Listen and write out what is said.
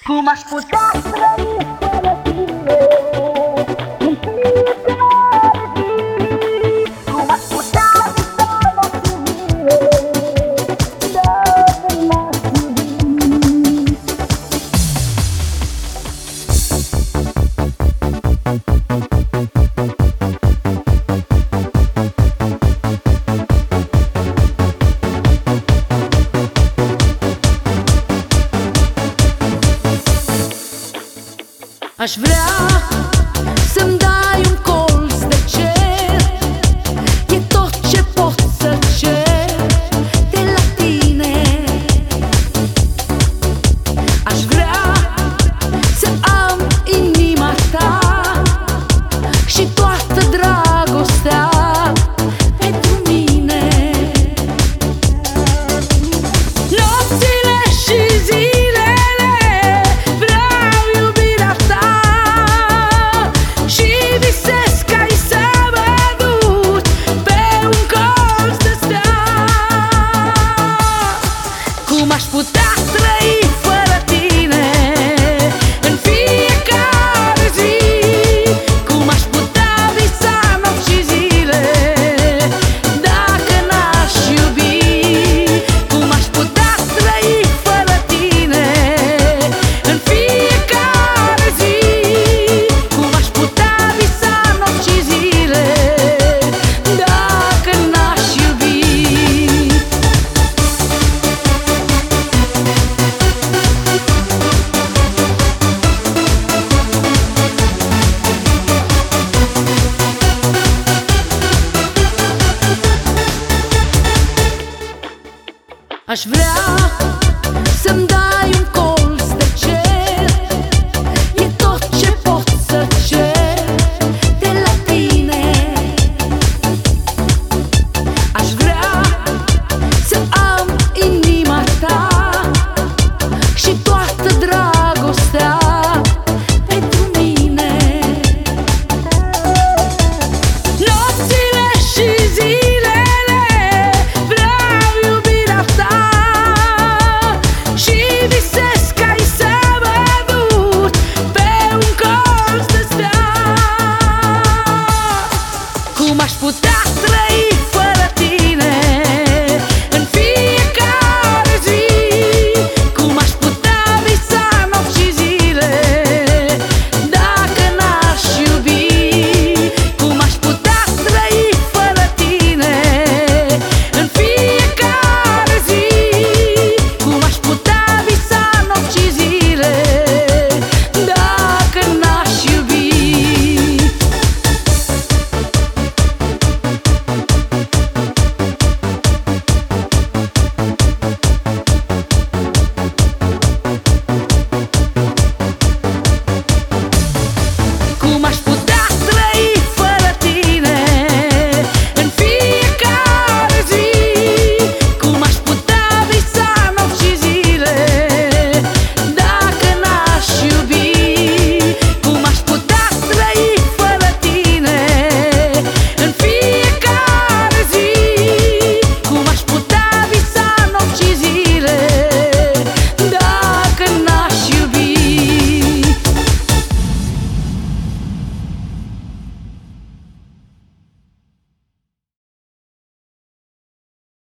Cum aș putea trăi fără tine în fiecare zi? Cum aș putea visa la tine dacă m-aș iubi? Aș vrea să-mi dai un colț de cer, e tot ce pot să cer de la tine. Aș vrea să am inima ta și toate